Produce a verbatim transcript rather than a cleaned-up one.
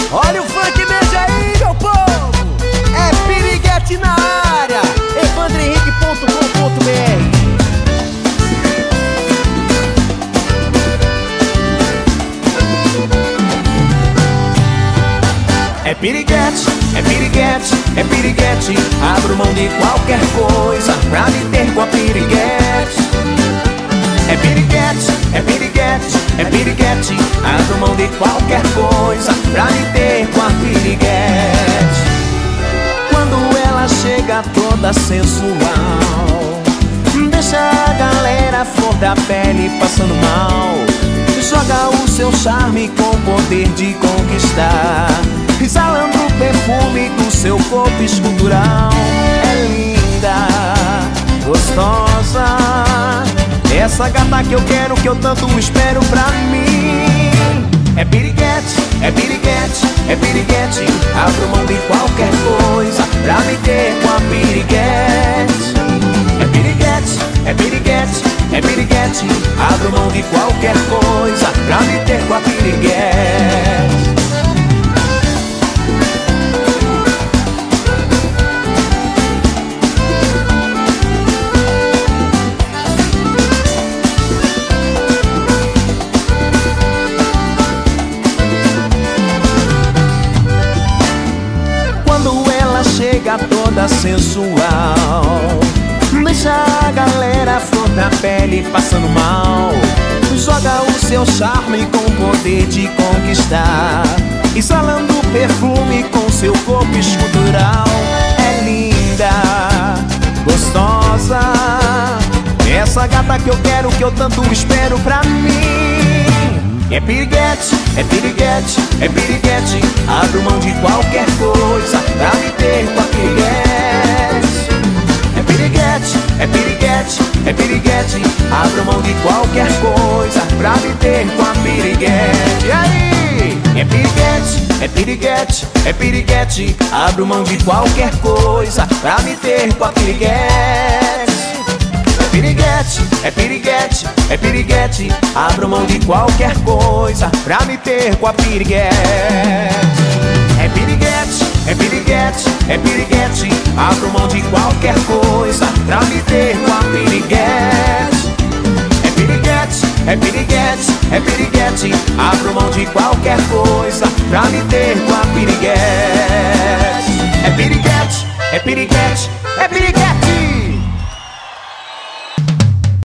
Olha o funk beija aí, meu povo. É piriguete na área. evandro henrique ponto com ponto br. É piriguete, é piriguete, é piriguete. Abro mão de qualquer coisa pra me ter com a piriguete. É piriguete, é piriguete, é piriguete. Abro mão de qualquer coisa pra me ter com a piriguete. Quando ela chega toda sensual, deixa a galera flor da pele passando mal. Joga o seu charme com poder de conquistar, exalando o perfume do seu corpo escultural. É linda, gostosa, essa gata que eu quero, que eu tanto espero pra mim. É piriguete, é piriguete, é piriguete. Abro mão de qualquer coisa pra me ter com a piriguete. É piriguete, é piriguete, é piriguete. Abro mão de qualquer coisa pra me ter com a piriguete. Chega toda sensual, deixa a galera flor da pele passando mal. Joga o seu charme com poder de conquistar, exalando o perfume com seu corpo escultural. É linda, gostosa, essa gata que eu quero, que eu tanto espero pra mim. É piriguete, é piriguete, é piriguete. Abro mão de qualquer coisa pra me ter com a piriguete. É piriguete, é piriguete, é piriguete. Abro mão de qualquer coisa pra me ter com a piriguete. E aí? É piriguete, é piriguete, é piriguete. Abro mão de qualquer coisa pra me ter com a piriguete. É piriguete, é piriguete, é piriguete. Abro mão de qualquer coisa pra me ter com a piriguete. É piriguete, é piriguete, é piriguete. Abro mão de qualquer coisa pra me ter com a piriguete. É piriguete, é piriguete, é piriguete. Abro mão de qualquer coisa pra me ter com a piriguete. É piriguete, é piriguete, é piriguete.